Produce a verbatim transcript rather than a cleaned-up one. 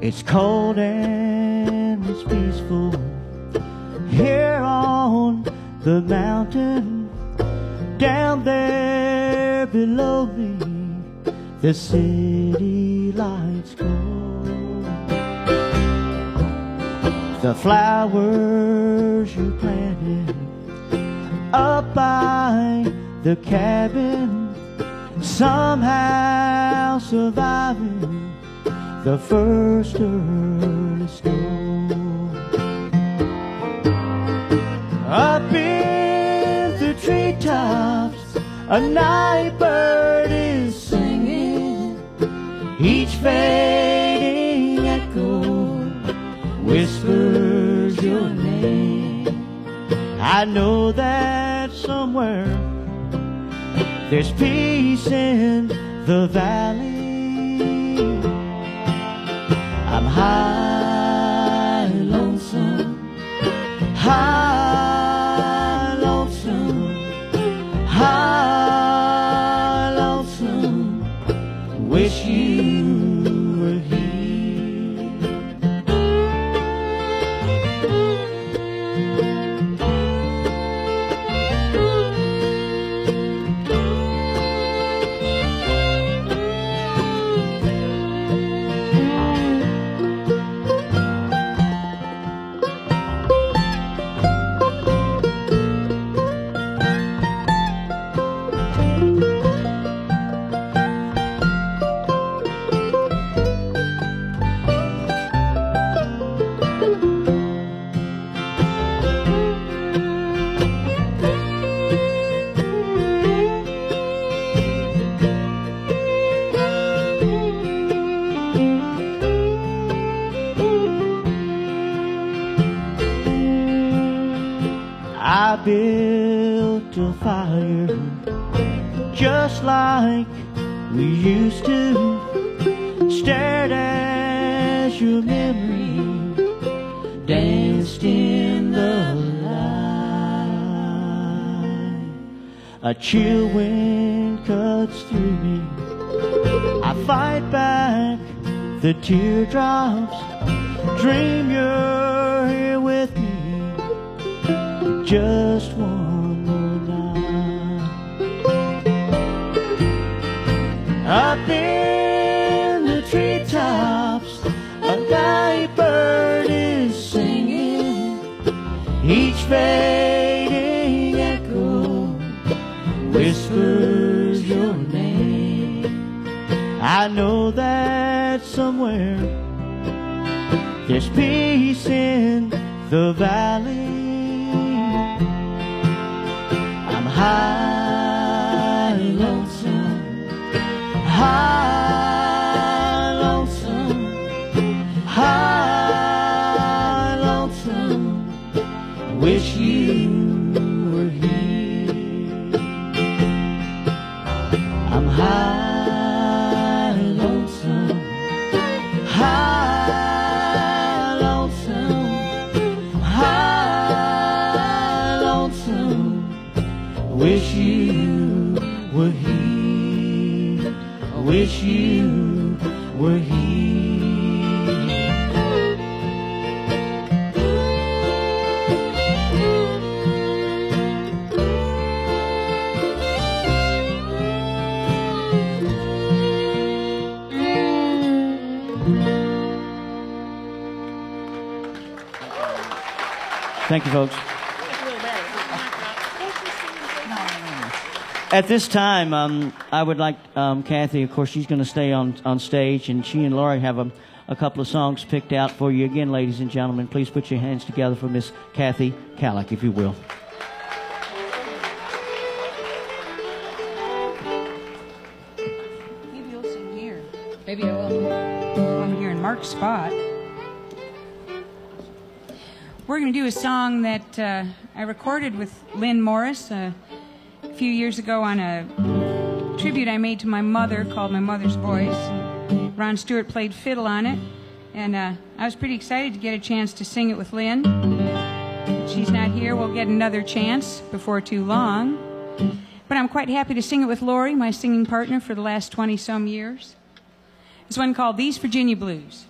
It's cold and it's peaceful here on the mountain. Down there below me, the city lights glow. The flowers you planted up by the cabin, somehow surviving the first early snow. Up in the treetops, a night bird is singing. Each fading echo whispers your name. I know that somewhere there's peace in the valley. I'm high lonesome, high lonesome, high lonesome. Wish you were here. I built a fire just like we used to. Stared as your memory danced in the light. A chill wind cuts through me. I fight back the teardrops. Dream you're here with me just one more night. Up in the treetops, a night bird is singing. Each fading echo whispers your name. I know that somewhere there's peace in the valley. High lonesome, high lonesome, high lonesome. Wish you were here. I'm high lonesome, high lonesome, high lonesome. Wish you were here. I wish you were here. Thank you, folks. At this time, um, I would like um, Kathy, of course, she's going to stay on, on stage, and she and Laurie have a, a couple of songs picked out for you. Again, ladies and gentlemen, please put your hands together for Miss Kathy Kallick, if you will. Maybe you'll sing here. Maybe I will. I'm here in Mark's spot. We're going to do a song that uh, I recorded with Lynn Morris uh, a few years ago on a tribute I made to my mother called My Mother's Voice. Ron Stewart played fiddle on it, and uh, I was pretty excited to get a chance to sing it with Lynn. She's not here. We'll get another chance before too long. But I'm quite happy to sing it with Laurie, my singing partner for the last twenty-some years. It's one called These Virginia Blues.